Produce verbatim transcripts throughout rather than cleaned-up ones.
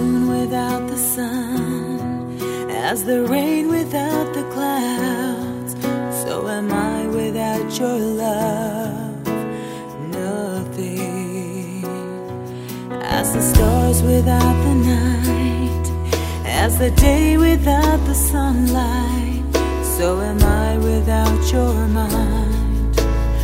moon without the sun, as the rain without the clouds, so am I without your love, nothing. As the stars without the night, as the day without the sunlight, so am I without your mind,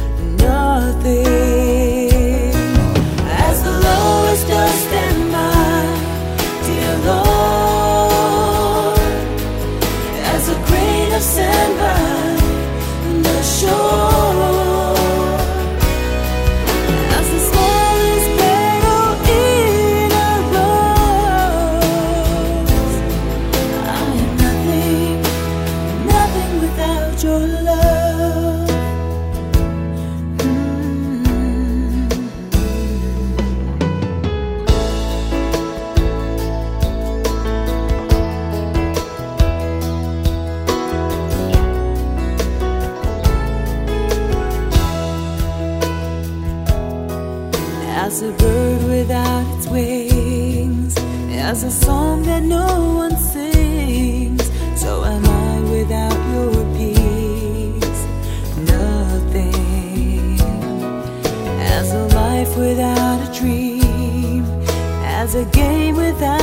nothing. As the lowest dust and mine, dear Lord, as a grain of sand by the shore, as the smallest petal in a rose, I am nothing, nothing without your love. As a bird without its wings, as a song that no one sings, so am I without your peace, nothing. As a life without a dream, as a game without